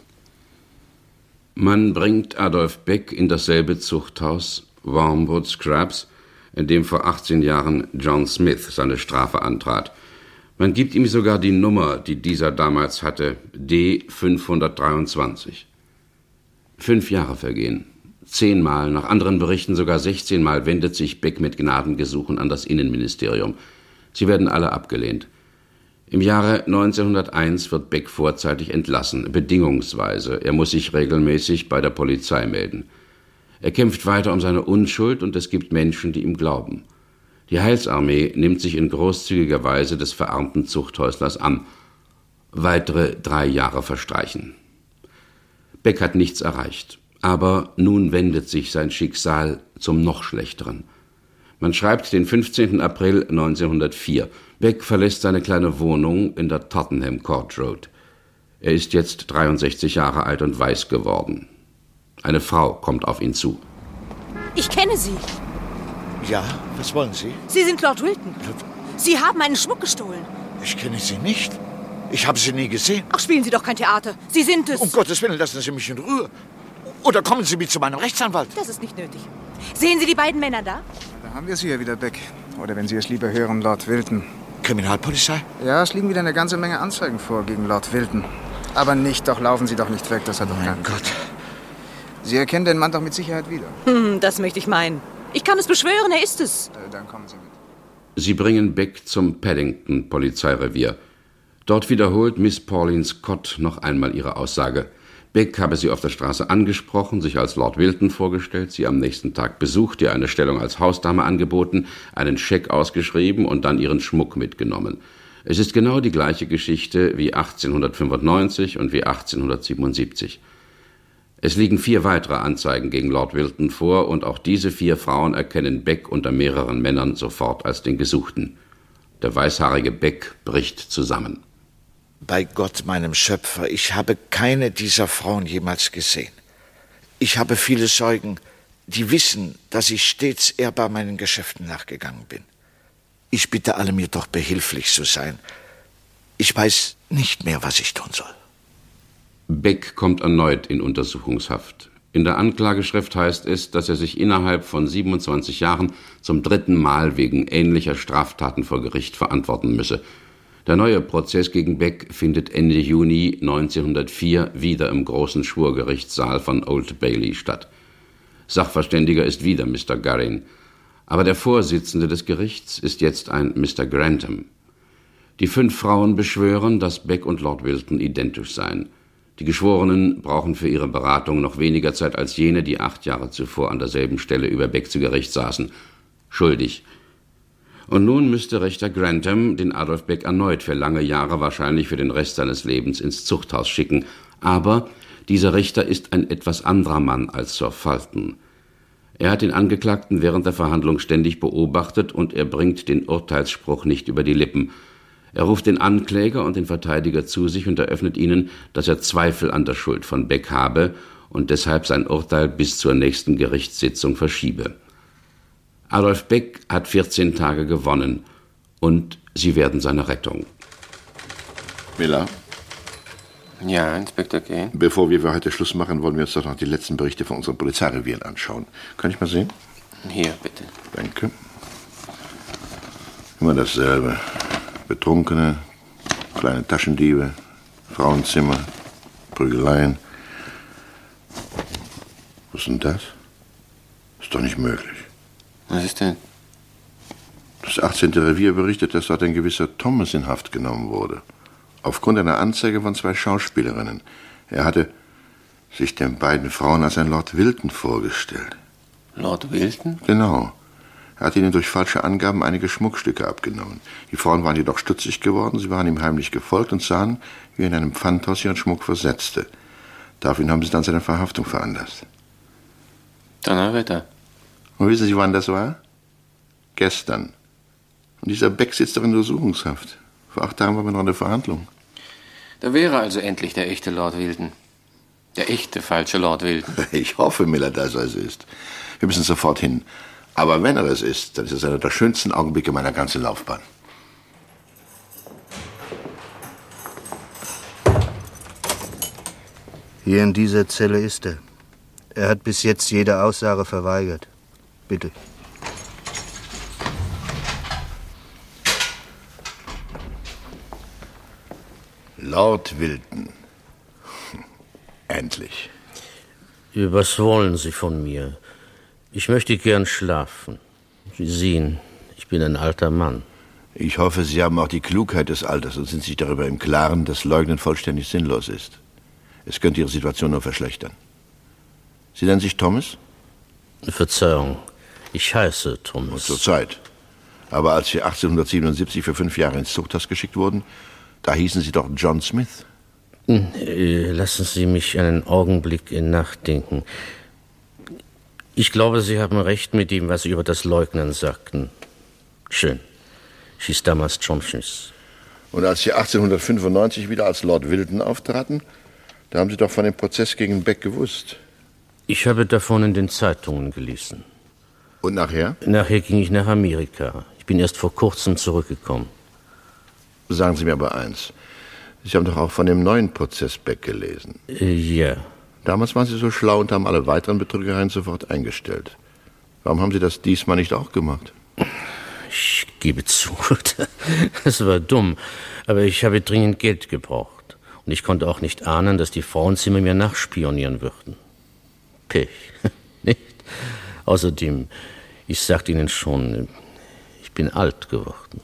Man bringt Adolf Beck in dasselbe Zuchthaus, Wormwood Scrubs, in dem vor achtzehn Jahren John Smith seine Strafe antrat. Man gibt ihm sogar die Nummer, die dieser damals hatte, D fünfhundertdreiundzwanzig. Fünf Jahre vergehen. Zehnmal, nach anderen Berichten sogar sechzehnmal, wendet sich Beck mit Gnadengesuchen an das Innenministerium. Sie werden alle abgelehnt. Im Jahre neunzehnhunderteins wird Beck vorzeitig entlassen, bedingungsweise. Er muss sich regelmäßig bei der Polizei melden. Er kämpft weiter um seine Unschuld und es gibt Menschen, die ihm glauben. Die Heilsarmee nimmt sich in großzügiger Weise des verarmten Zuchthäuslers an. Weitere drei Jahre verstreichen. Beck hat nichts erreicht. Aber nun wendet sich sein Schicksal zum noch Schlechteren. Man schreibt den fünfzehnten April neunzehnhundertvier. Beck verlässt seine kleine Wohnung in der Tottenham Court Road. Er ist jetzt dreiundsechzig Jahre alt und weiß geworden. Eine Frau kommt auf ihn zu. Ich kenne Sie. Ja, was wollen Sie? Sie sind Lord Wilton. Sie haben meinen Schmuck gestohlen. Ich kenne Sie nicht. Ich habe Sie nie gesehen. Ach, spielen Sie doch kein Theater. Sie sind es. Um Gottes Willen, lassen Sie mich in Ruhe. Oder kommen Sie mit zu meinem Rechtsanwalt. Das ist nicht nötig. Sehen Sie die beiden Männer da? haben wir Sie ja wieder, Beck. Oder wenn Sie es lieber hören, Lord Wilton. Kriminalpolizei? Ja, es liegen wieder eine ganze Menge Anzeigen vor gegen Lord Wilton. Aber nicht, doch laufen Sie doch nicht weg, das hat doch keinen Gott. Sie erkennen den Mann doch mit Sicherheit wieder. Hm, das möchte ich meinen. Ich kann es beschwören, er ist es. Äh, dann kommen Sie mit. Sie bringen Beck zum Paddington-Polizeirevier. Dort wiederholt Miss Pauline Scott noch einmal ihre Aussage. Beck habe sie auf der Straße angesprochen, sich als Lord Wilton vorgestellt, sie am nächsten Tag besucht, ihr eine Stellung als Hausdame angeboten, einen Scheck ausgeschrieben und dann ihren Schmuck mitgenommen. Es ist genau die gleiche Geschichte wie achtzehnhundertfünfundneunzig und wie achtzehnhundertsiebenundsiebzig. Es liegen vier weitere Anzeigen gegen Lord Wilton vor und auch diese vier Frauen erkennen Beck unter mehreren Männern sofort als den Gesuchten. Der weißhaarige Beck bricht zusammen. Bei Gott, meinem Schöpfer, ich habe keine dieser Frauen jemals gesehen. Ich habe viele Zeugen, die wissen, dass ich stets ehrbar meinen Geschäften nachgegangen bin. Ich bitte alle, mir doch behilflich zu sein. Ich weiß nicht mehr, was ich tun soll. Beck kommt erneut in Untersuchungshaft. In der Anklageschrift heißt es, dass er sich innerhalb von siebenundzwanzig Jahren zum dritten Mal wegen ähnlicher Straftaten vor Gericht verantworten müsse. Der neue Prozess gegen Beck findet Ende Juni neunzehnhundertvier wieder im großen Schwurgerichtssaal von Old Bailey statt. Sachverständiger ist wieder Mister Guerin, aber der Vorsitzende des Gerichts ist jetzt ein Mister Grantham. Die fünf Frauen beschwören, dass Beck und Lord Wilton identisch seien. Die Geschworenen brauchen für ihre Beratung noch weniger Zeit als jene, die acht Jahre zuvor an derselben Stelle über Beck zu Gericht saßen. Schuldig. Und nun müsste Richter Grantham den Adolf Beck erneut für lange Jahre, wahrscheinlich für den Rest seines Lebens, ins Zuchthaus schicken. Aber dieser Richter ist ein etwas anderer Mann als Sir Fulton. Er hat den Angeklagten während der Verhandlung ständig beobachtet und er bringt den Urteilsspruch nicht über die Lippen. Er ruft den Ankläger und den Verteidiger zu sich und eröffnet ihnen, dass er Zweifel an der Schuld von Beck habe und deshalb sein Urteil bis zur nächsten Gerichtssitzung verschiebe. Adolf Beck hat vierzehn Tage gewonnen und sie werden seine Rettung. Miller? Ja, Inspektor Kane? Bevor wir für heute Schluss machen, wollen wir uns doch noch die letzten Berichte von unseren Polizeirevieren anschauen. Kann ich mal sehen? Hier, bitte. Danke. Immer dasselbe. Betrunkene, kleine Taschendiebe, Frauenzimmer, Prügeleien. Was ist denn das? Ist doch nicht möglich. Was ist denn? Das achtzehnte Revier berichtet, dass dort ein gewisser Thomas in Haft genommen wurde. Aufgrund einer Anzeige von zwei Schauspielerinnen. Er hatte sich den beiden Frauen als ein Lord Wilton vorgestellt. Lord Wilton? Genau. Er hat ihnen durch falsche Angaben einige Schmuckstücke abgenommen. Die Frauen waren jedoch stutzig geworden, sie waren ihm heimlich gefolgt und sahen, wie er in einem Pfandhaus ihren Schmuck versetzte. Daraufhin haben sie dann seine Verhaftung veranlasst. Donnerwetter. Und wissen Sie, wann das war? Gestern. Und dieser Beck sitzt doch in Untersuchungshaft. Vor acht Tagen waren wir noch in der Verhandlung. Da wäre also endlich der echte Lord Wilton. Der echte falsche Lord Wilton. Ich hoffe, Miller, dass er es ist. Wir müssen sofort hin. Aber wenn er es ist, dann ist es einer der schönsten Augenblicke meiner ganzen Laufbahn. Hier in dieser Zelle ist er. Er hat bis jetzt jede Aussage verweigert. Bitte. Lord Wilton. Endlich. Was wollen Sie von mir? Ich möchte gern schlafen. Sie sehen, ich bin ein alter Mann. Ich hoffe, Sie haben auch die Klugheit des Alters und sind sich darüber im Klaren, dass Leugnen vollständig sinnlos ist. Es könnte Ihre Situation nur verschlechtern. Sie nennen sich Thomas? Verzeihung, ich heiße Thomas. Zur Zeit. Aber als Sie achtzehnhundertsiebenundsiebzig für fünf Jahre ins Zuchthaus geschickt wurden, da hießen Sie doch John Smith. Lassen Sie mich einen Augenblick in nachdenken. Ich glaube, Sie haben recht mit dem, was Sie über das Leugnen sagten. Schön. Ich hieß damals John Smith. Und als Sie achtzehnhundertfünfundneunzig wieder als Lord Wilton auftraten, da haben Sie doch von dem Prozess gegen Beck gewusst. Ich habe davon in den Zeitungen gelesen. Und nachher? Nachher ging ich nach Amerika. Ich bin erst vor kurzem zurückgekommen. Sagen Sie mir aber eins. Sie haben doch auch von dem neuen Prozess Beck gelesen. Äh, ja. Damals waren Sie so schlau und haben alle weiteren Betrügereien sofort eingestellt. Warum haben Sie das diesmal nicht auch gemacht? Ich gebe zu, das war dumm. Aber ich habe dringend Geld gebraucht. Und ich konnte auch nicht ahnen, dass die Frauenzimmer mir nachspionieren würden. Pech, nicht? Außerdem, ich sagte Ihnen schon, ich bin alt geworden.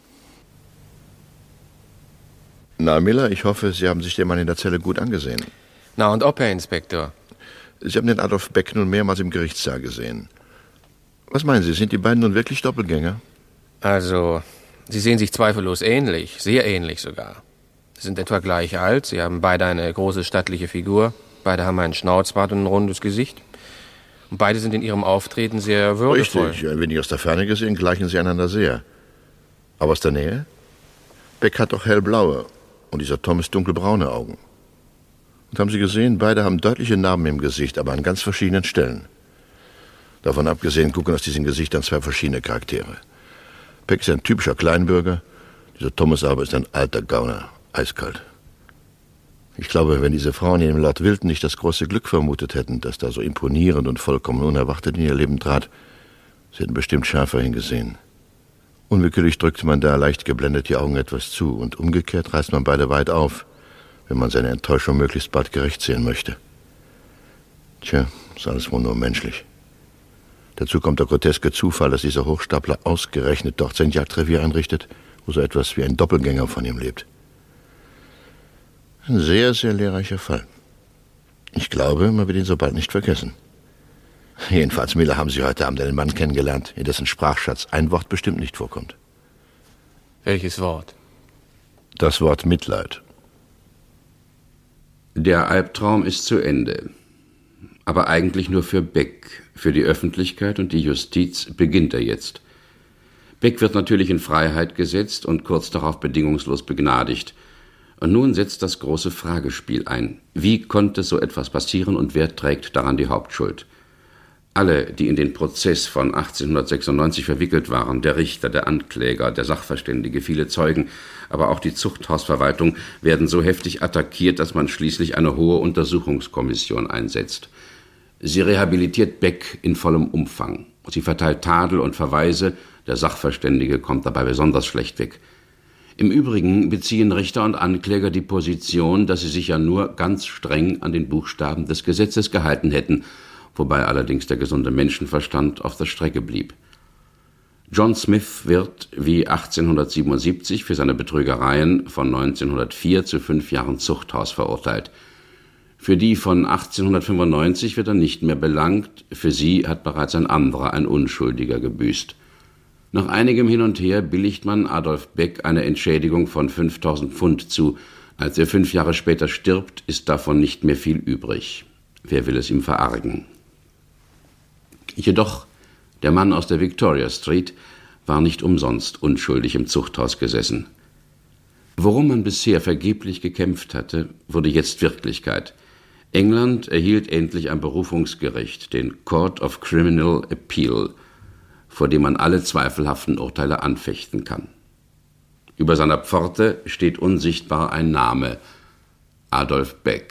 Na, Miller, ich hoffe, Sie haben sich den Mann in der Zelle gut angesehen. Na und ob, Herr Inspektor? Sie haben den Adolf Beck nun mehrmals im Gerichtssaal gesehen. Was meinen Sie, sind die beiden nun wirklich Doppelgänger? Also, sie sehen sich zweifellos ähnlich, sehr ähnlich sogar. Sie sind etwa gleich alt, sie haben beide eine große stattliche Figur, beide haben einen Schnauzbart und ein rundes Gesicht. Und beide sind in ihrem Auftreten sehr würdevoll. Richtig, ein wenig aus der Ferne gesehen gleichen sie einander sehr. Aber aus der Nähe? Beck hat doch hellblaue und dieser Thomas dunkelbraune Augen. Und haben Sie gesehen, beide haben deutliche Narben im Gesicht, aber an ganz verschiedenen Stellen. Davon abgesehen gucken aus diesen Gesichtern zwei verschiedene Charaktere. Beck ist ein typischer Kleinbürger, dieser Thomas aber ist ein alter Gauner, eiskalt. Ich glaube, wenn diese Frauen in dem Lord Wilton nicht das große Glück vermutet hätten, das da so imponierend und vollkommen unerwartet in ihr Leben trat, sie hätten bestimmt schärfer hingesehen. Unwillkürlich drückte man da leicht geblendet die Augen etwas zu und umgekehrt reißt man beide weit auf, wenn man seine Enttäuschung möglichst bald gerecht sehen möchte. Tja, ist alles wohl nur menschlich. Dazu kommt der groteske Zufall, dass dieser Hochstapler ausgerechnet dort sein Jagdrevier einrichtet, wo so etwas wie ein Doppelgänger von ihm lebt. Ein sehr, sehr lehrreicher Fall. Ich glaube, man wird ihn so bald nicht vergessen. Jedenfalls, Miller, haben Sie heute Abend einen Mann kennengelernt, in dessen Sprachschatz ein Wort bestimmt nicht vorkommt. Welches Wort? Das Wort Mitleid. Der Albtraum ist zu Ende. Aber eigentlich nur für Beck. Für die Öffentlichkeit und die Justiz beginnt er jetzt. Beck wird natürlich in Freiheit gesetzt und kurz darauf bedingungslos begnadigt. Und nun setzt das große Fragespiel ein. Wie konnte so etwas passieren und wer trägt daran die Hauptschuld? Alle, die in den Prozess von achtzehnhundertsechsundneunzig verwickelt waren, der Richter, der Ankläger, der Sachverständige, viele Zeugen, aber auch die Zuchthausverwaltung, werden so heftig attackiert, dass man schließlich eine hohe Untersuchungskommission einsetzt. Sie rehabilitiert Beck in vollem Umfang. Sie verteilt Tadel und Verweise, der Sachverständige kommt dabei besonders schlecht weg. Im Übrigen beziehen Richter und Ankläger die Position, dass sie sich ja nur ganz streng an den Buchstaben des Gesetzes gehalten hätten, wobei allerdings der gesunde Menschenverstand auf der Strecke blieb. John Smith wird, wie achtzehnhundertsiebenundsiebzig, für seine Betrügereien von neunzehnhundertvier zu fünf Jahren Zuchthaus verurteilt. Für die von achtzehnhundertfünfundneunzig wird er nicht mehr belangt, für sie hat bereits ein anderer, ein Unschuldiger, gebüßt. Nach einigem Hin und Her billigt man Adolf Beck eine Entschädigung von fünftausend Pfund zu. Als er fünf Jahre später stirbt, ist davon nicht mehr viel übrig. Wer will es ihm verargen? Jedoch, der Mann aus der Victoria Street war nicht umsonst unschuldig im Zuchthaus gesessen. Worum man bisher vergeblich gekämpft hatte, wurde jetzt Wirklichkeit. England erhielt endlich ein Berufungsgericht, den Court of Criminal Appeal, vor dem man alle zweifelhaften Urteile anfechten kann. Über seiner Pforte steht unsichtbar ein Name: Adolf Beck.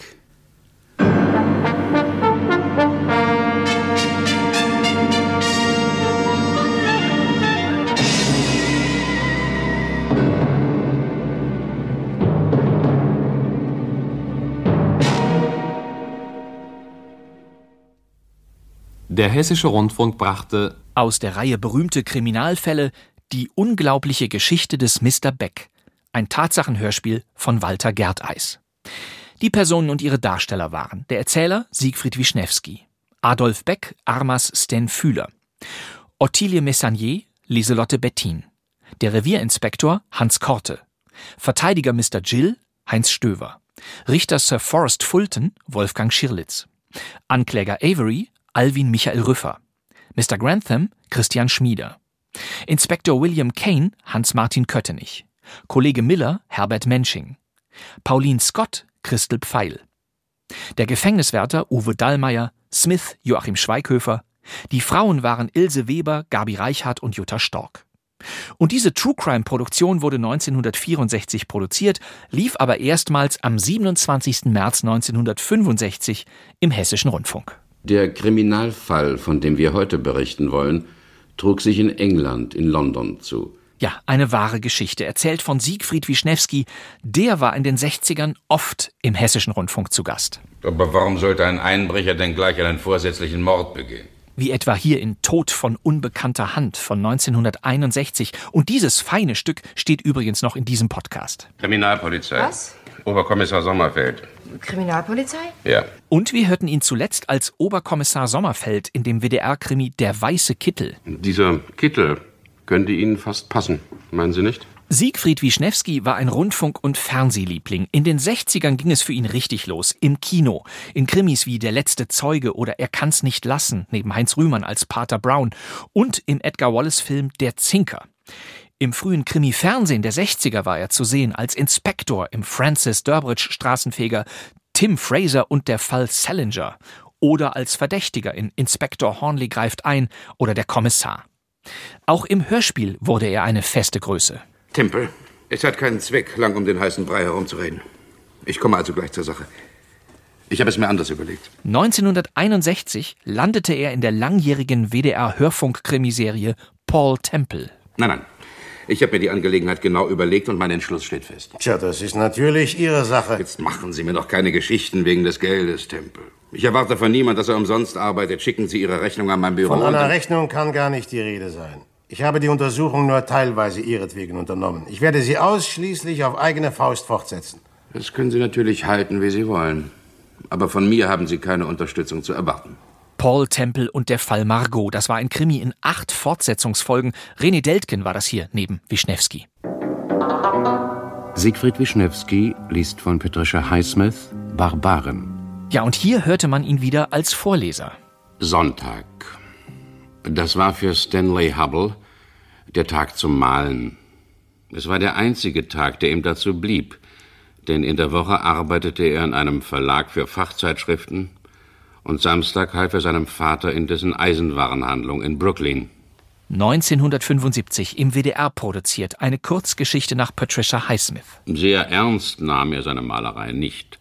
Der Hessische Rundfunk brachte aus der Reihe berühmte Kriminalfälle die unglaubliche Geschichte des Mister Beck, ein Tatsachenhörspiel von Walter Gerteis. Die Personen und ihre Darsteller waren der Erzähler Siegfried Wischnewski, Adolf Beck Armas Sten Fühler, Ottilie Messanier Lieselotte Bettin, der Revierinspektor Hans Korte, Verteidiger Mister Gill Heinz Stöver, Richter Sir Forrest Fulton Wolfgang Schirlitz, Ankläger Avery Alwin Michael Rüffer, Mister Grantham Christian Schmieder, Inspektor William Kane Hans-Martin Köttenich, Kollege Miller Herbert Mensching, Pauline Scott Christel Pfeil, der Gefängniswärter Uwe Dallmayr, Smith Joachim Schweighöfer, die Frauen waren Ilse Weber, Gabi Reichardt und Jutta Stork. Und diese True-Crime-Produktion wurde neunzehnhundertvierundsechzig produziert, lief aber erstmals am siebenundzwanzigsten März neunzehnhundertfünfundsechzig im Hessischen Rundfunk. Der Kriminalfall, von dem wir heute berichten wollen, trug sich in England, in London zu. Ja, eine wahre Geschichte, erzählt von Siegfried Wischnewski. Der war in den sechzigern oft im Hessischen Rundfunk zu Gast. Aber warum sollte ein Einbrecher denn gleich einen vorsätzlichen Mord begehen? Wie etwa hier in Tod von unbekannter Hand von neunzehnhunderteinundsechzig. Und dieses feine Stück steht übrigens noch in diesem Podcast. Kriminalpolizei. Was? Oberkommissar Sommerfeld. Kriminalpolizei? Ja. Und wir hörten ihn zuletzt als Oberkommissar Sommerfeld in dem W D R-Krimi Der weiße Kittel. Dieser Kittel könnte Ihnen fast passen, meinen Sie nicht? Siegfried Wischnewski war ein Rundfunk- und Fernsehliebling. In den sechzigern ging es für ihn richtig los. Im Kino. In Krimis wie Der letzte Zeuge oder Er kann's nicht lassen, neben Heinz Rühmann als Pater Brown. Und im Edgar Wallace-Film Der Zinker. Im frühen Krimi-Fernsehen der sechziger war er zu sehen als Inspektor im Francis Durbridge-Straßenfeger, Tim Fraser und der Fall Salinger. Oder als Verdächtiger in Inspektor Hornley greift ein oder Der Kommissar. Auch im Hörspiel wurde er eine feste Größe. Temple, es hat keinen Zweck, lang um den heißen Brei herumzureden. Ich komme also gleich zur Sache. Ich habe es mir anders überlegt. neunzehnhunderteinundsechzig landete er in der langjährigen W D R-Hörfunk-Krimiserie Paul Temple. Nein, nein. Ich habe mir die Angelegenheit genau überlegt und mein Entschluss steht fest. Tja, das ist natürlich Ihre Sache. Jetzt machen Sie mir doch keine Geschichten wegen des Geldes, Temple. Ich erwarte von niemand, dass er umsonst arbeitet. Schicken Sie Ihre Rechnung an mein Büro. Von einer Rechnung kann gar nicht die Rede sein. Ich habe die Untersuchung nur teilweise Ihretwegen unternommen. Ich werde sie ausschließlich auf eigene Faust fortsetzen. Das können Sie natürlich halten, wie Sie wollen. Aber von mir haben Sie keine Unterstützung zu erwarten. Paul Temple und der Fall Margot, das war ein Krimi in acht Fortsetzungsfolgen. René Deltgen war das hier neben Wischnewski. Siegfried Wischnewski liest von Patricia Highsmith Barbaren. Ja, und hier hörte man ihn wieder als Vorleser. Sonntag. Das war für Stanley Hubble der Tag zum Malen. Es war der einzige Tag, der ihm dazu blieb, denn in der Woche arbeitete er in einem Verlag für Fachzeitschriften und Samstag half er seinem Vater in dessen Eisenwarenhandlung in Brooklyn. neunzehnhundertfünfundsiebzig im W D R produziert, eine Kurzgeschichte nach Patricia Highsmith. Sehr ernst nahm er seine Malerei nicht.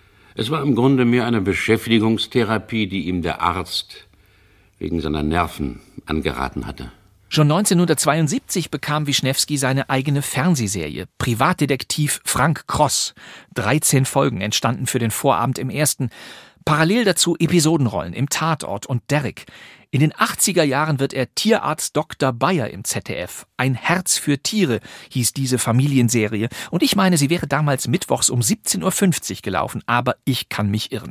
Es war im Grunde mehr eine Beschäftigungstherapie, die ihm der Arzt wegen seiner Nerven angeraten hatte. Schon neunzehnhundertzweiundsiebzig bekam Wischnewski seine eigene Fernsehserie, Privatdetektiv Frank Cross. dreizehn Folgen entstanden für den Vorabend im ersten. Parallel dazu Episodenrollen im Tatort und Derrick. In den achtziger Jahren wird er Tierarzt Doktor Bayer im Z D F. Ein Herz für Tiere hieß diese Familienserie. Und ich meine, sie wäre damals mittwochs um siebzehn Uhr fünfzig gelaufen. Aber ich kann mich irren.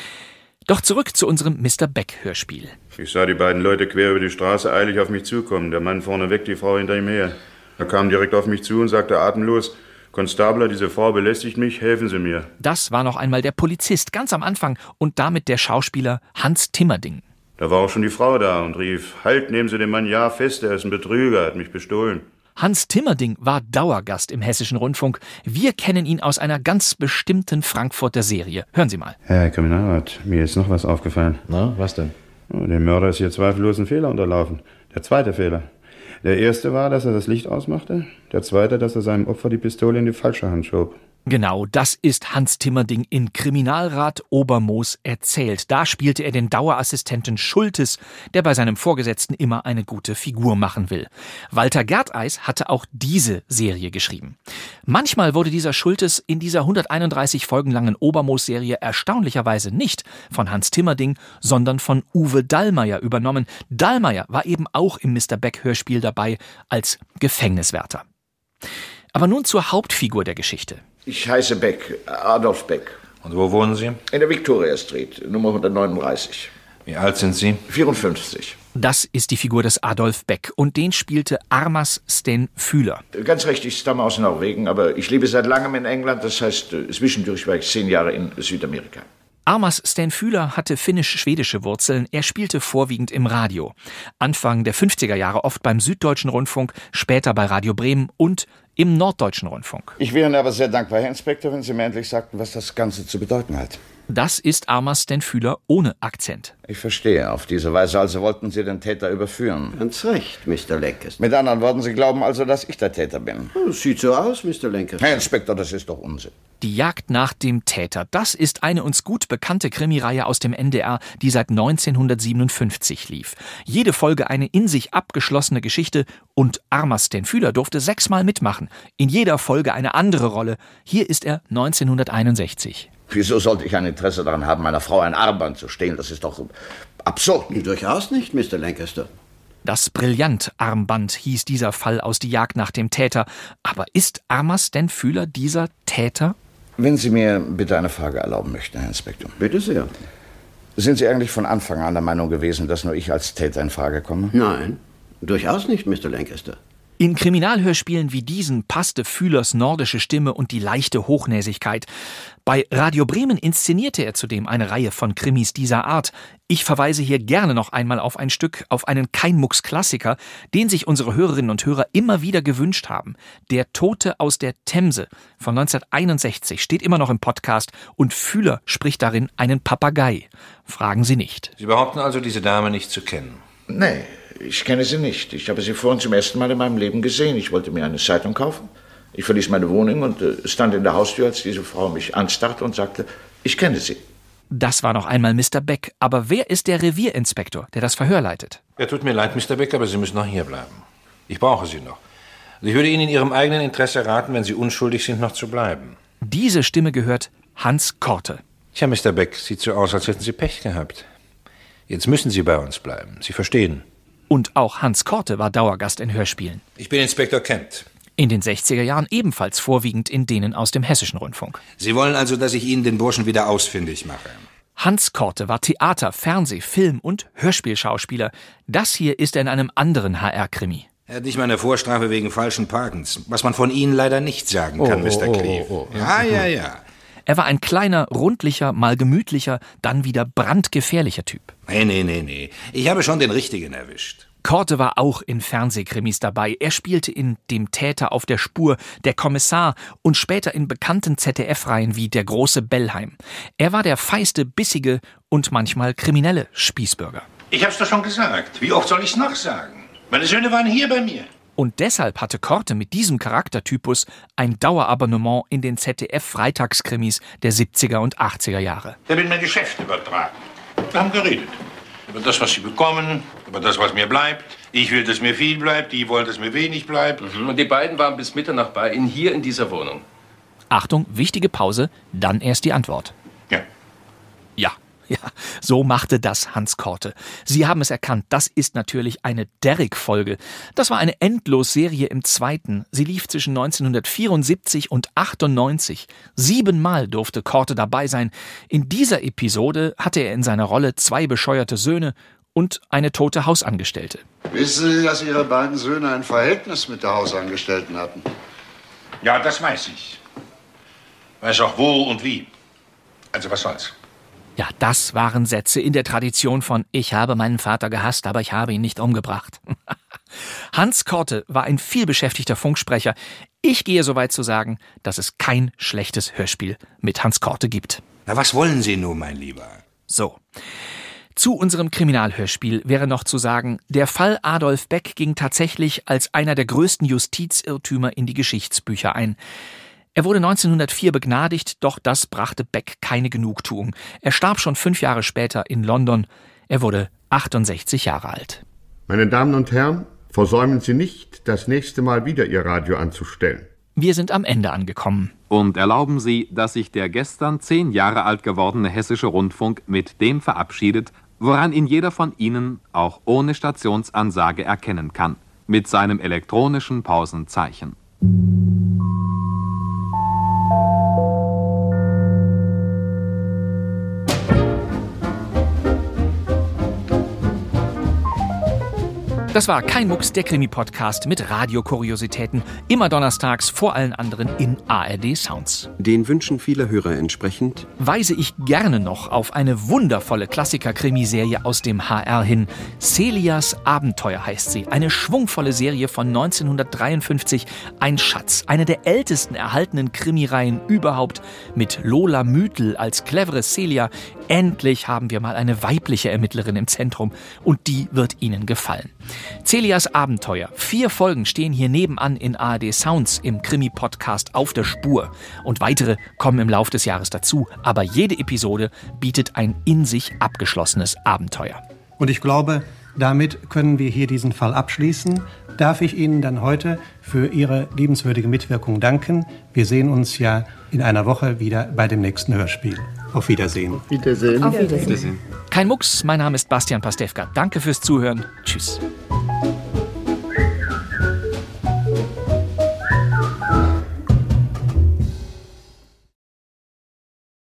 Doch zurück zu unserem Mister Beck-Hörspiel. Ich sah die beiden Leute quer über die Straße eilig auf mich zukommen. Der Mann vorne weg, die Frau hinter ihm her. Er kam direkt auf mich zu und sagte atemlos: Konstabler, diese Frau belästigt mich, helfen Sie mir. Das war noch einmal der Polizist, ganz am Anfang, und damit der Schauspieler Hans Timmerding. Da war auch schon die Frau da und rief: Halt, nehmen Sie den Mann ja fest, er ist ein Betrüger, er hat mich bestohlen. Hans Timmerding war Dauergast im Hessischen Rundfunk. Wir kennen ihn aus einer ganz bestimmten Frankfurter Serie. Hören Sie mal. Herr Kriminalrat, mir ist noch was aufgefallen. Na, was denn? Oh, dem Mörder ist hier zweifellos ein Fehler unterlaufen. Der zweite Fehler. Der erste war, dass er das Licht ausmachte. Der zweite, dass er seinem Opfer die Pistole in die falsche Hand schob. Genau, das ist Hans Timmerding in Kriminalrat Obermoos erzählt. Da spielte er den Dauerassistenten Schultes, der bei seinem Vorgesetzten immer eine gute Figur machen will. Walter Gerteis hatte auch diese Serie geschrieben. Manchmal wurde dieser Schultes in dieser hunderteinunddreißig Folgen langen Obermoos-Serie erstaunlicherweise nicht von Hans Timmerding, sondern von Uwe Dallmayr übernommen. Dallmayr war eben auch im Mister Beck-Hörspiel dabei als Gefängniswärter. Aber nun zur Hauptfigur der Geschichte. Ich heiße Beck, Adolf Beck. Und wo wohnen Sie? In der Victoria Street, Nummer hundertneununddreißig. Wie alt sind Sie? vierundfünfzig. Das ist die Figur des Adolf Beck und den spielte Armas Sten Fühler. Ganz recht, ich stamme aus Norwegen, aber ich lebe seit langem in England, das heißt, zwischendurch war ich zehn Jahre in Südamerika. Armas Sten Fühler hatte finnisch-schwedische Wurzeln, er spielte vorwiegend im Radio. Anfang der fünfziger Jahre oft beim Süddeutschen Rundfunk, später bei Radio Bremen und im Norddeutschen Rundfunk. Ich wäre Ihnen aber sehr dankbar, Herr Inspektor, wenn Sie mir endlich sagten, was das Ganze zu bedeuten hat. Das ist Armas Stenfühler ohne Akzent. Ich verstehe. Auf diese Weise also wollten Sie den Täter überführen. Ganz recht, Mister Lancaster. Mit anderen Worten, Sie glauben also, dass ich der Täter bin. Das sieht so aus, Mister Lancaster. Herr Inspektor, das ist doch Unsinn. Die Jagd nach dem Täter, das ist eine uns gut bekannte Krimireihe aus dem N D R, die seit neunzehnhundertsiebenundfünfzig lief. Jede Folge eine in sich abgeschlossene Geschichte und Armas Stenfüler durfte sechsmal mitmachen. In jeder Folge eine andere Rolle. Hier ist er neunzehnhunderteinundsechzig. Wieso sollte ich ein Interesse daran haben, meiner Frau ein Armband zu stehlen? Das ist doch absurd. Durchaus nicht, Mister Lancaster. Das Brillant-Armband hieß dieser Fall aus Die Jagd nach dem Täter. Aber ist Armas Stenfüler dieser Täter? Wenn Sie mir bitte eine Frage erlauben möchten, Herr Inspektor. Bitte sehr. Sind Sie eigentlich von Anfang an der Meinung gewesen, dass nur ich als Täter in Frage komme? Nein, durchaus nicht, Mister Lancaster. In Kriminalhörspielen wie diesen passte Fühlers nordische Stimme und die leichte Hochnäsigkeit. Bei Radio Bremen inszenierte er zudem eine Reihe von Krimis dieser Art. Ich verweise hier gerne noch einmal auf ein Stück, auf einen Keinmucks-Klassiker, den sich unsere Hörerinnen und Hörer immer wieder gewünscht haben. Der Tote aus der Themse von neunzehnhunderteinundsechzig steht immer noch im Podcast und Fühler spricht darin einen Papagei. Fragen Sie nicht. Sie behaupten also, diese Dame nicht zu kennen? Nee, ich kenne sie nicht. Ich habe sie vorhin zum ersten Mal in meinem Leben gesehen. Ich wollte mir eine Zeitung kaufen. Ich verließ meine Wohnung und äh, stand in der Haustür, als diese Frau mich anstarrte und sagte, ich kenne Sie. Das war noch einmal Mister Beck. Aber wer ist der Revierinspektor, der das Verhör leitet? Ja, tut mir leid, Mister Beck, aber Sie müssen noch hier bleiben. Ich brauche Sie noch. Also ich würde Ihnen in Ihrem eigenen Interesse raten, wenn Sie unschuldig sind, noch zu bleiben. Diese Stimme gehört Hans Korte. Tja, Mister Beck, sieht so aus, als hätten Sie Pech gehabt. Jetzt müssen Sie bei uns bleiben. Sie verstehen. Und auch Hans Korte war Dauergast in Hörspielen. Ich bin Inspektor Kent. In den sechziger Jahren ebenfalls vorwiegend in denen aus dem Hessischen Rundfunk. Sie wollen also, dass ich Ihnen den Burschen wieder ausfindig mache? Hans Korte war Theater-, Fernseh-, Film- und Hörspielschauspieler. Das hier ist er in einem anderen H R-Krimi. Er hat nicht mal eine Vorstrafe wegen falschen Parkens, was man von Ihnen leider nicht sagen kann, Oh, Mister oh, Cleve. oh, oh. Ja, ja, ja. Er war ein kleiner, rundlicher, mal gemütlicher, dann wieder brandgefährlicher Typ. Nee, nee, nee, nee. Ich habe schon den Richtigen erwischt. Korte war auch in Fernsehkrimis dabei. Er spielte in Dem Täter auf der Spur, Der Kommissar und später in bekannten Z D F-Reihen wie Der große Bellheim. Er war der feiste, bissige und manchmal kriminelle Spießbürger. Ich hab's doch schon gesagt. Wie oft soll ich's noch sagen? Meine Söhne waren hier bei mir. Und deshalb hatte Korte mit diesem Charaktertypus ein Dauerabonnement in den Z D F-Freitagskrimis der siebziger und achtziger Jahre. Der will mir Geschäft übertragen. Wir haben geredet. Über das, was Sie bekommen, über das, was mir bleibt. Ich will, dass mir viel bleibt, die wollen, dass mir wenig bleibt. Mhm. Und die beiden waren bis Mitternacht bei Ihnen hier in dieser Wohnung. Achtung, wichtige Pause, dann erst die Antwort. Ja. Ja, ja, so machte das Hans Korte. Sie haben es erkannt, das ist natürlich eine Derrick-Folge. Das war eine Endlosserie im Zweiten. Sie lief zwischen neunzehnhundertvierundsiebzig und achtundneunzig. Siebenmal durfte Korte dabei sein. In dieser Episode hatte er in seiner Rolle zwei bescheuerte Söhne und eine tote Hausangestellte. Wissen Sie, dass Ihre beiden Söhne ein Verhältnis mit der Hausangestellten hatten? Ja, das weiß ich. Weiß auch wo und wie. Also was soll's. Ja, das waren Sätze in der Tradition von Ich habe meinen Vater gehasst, aber ich habe ihn nicht umgebracht. Hans Korte war ein vielbeschäftigter Funksprecher. Ich gehe so weit zu sagen, dass es kein schlechtes Hörspiel mit Hans Korte gibt. Na, was wollen Sie nun, mein Lieber? So. Zu unserem Kriminalhörspiel wäre noch zu sagen, der Fall Adolf Beck ging tatsächlich als einer der größten Justizirrtümer in die Geschichtsbücher ein. Er wurde neunzehnhundertvier begnadigt, doch das brachte Beck keine Genugtuung. Er starb schon fünf Jahre später in London. Er wurde achtundsechzig Jahre alt. Meine Damen und Herren, versäumen Sie nicht, das nächste Mal wieder Ihr Radio anzustellen. Wir sind am Ende angekommen. Und erlauben Sie, dass sich der gestern zehn Jahre alt gewordene Hessische Rundfunk mit dem verabschiedet, woran ihn jeder von Ihnen auch ohne Stationsansage erkennen kann, mit seinem elektronischen Pausenzeichen. Das war Kein Mucks, der Krimi-Podcast mit Radiokuriositäten. Immer donnerstags, vor allen anderen in A R D Sounds. Den Wünschen vieler Hörer entsprechend weise ich gerne noch auf eine wundervolle Klassiker-Krimiserie aus dem H R hin. Celias Abenteuer heißt sie. Eine schwungvolle Serie von neunzehnhundertdreiundfünfzig. Ein Schatz. Eine der ältesten erhaltenen Krimireihen überhaupt. Mit Lola Müthel als clevere Celia. Endlich haben wir mal eine weibliche Ermittlerin im Zentrum. Und die wird Ihnen gefallen. Celias Abenteuer. Vier Folgen stehen hier nebenan in A R D Sounds im Krimi-Podcast Auf der Spur. Und weitere kommen im Lauf des Jahres dazu. Aber jede Episode bietet ein in sich abgeschlossenes Abenteuer. Und ich glaube, damit können wir hier diesen Fall abschließen. Darf ich Ihnen dann heute für Ihre liebenswürdige Mitwirkung danken. Wir sehen uns ja in einer Woche wieder bei dem nächsten Hörspiel. Auf Wiedersehen. Auf Wiedersehen. Auf Wiedersehen. Kein Mucks, mein Name ist Bastian Pastewka. Danke fürs Zuhören. Tschüss.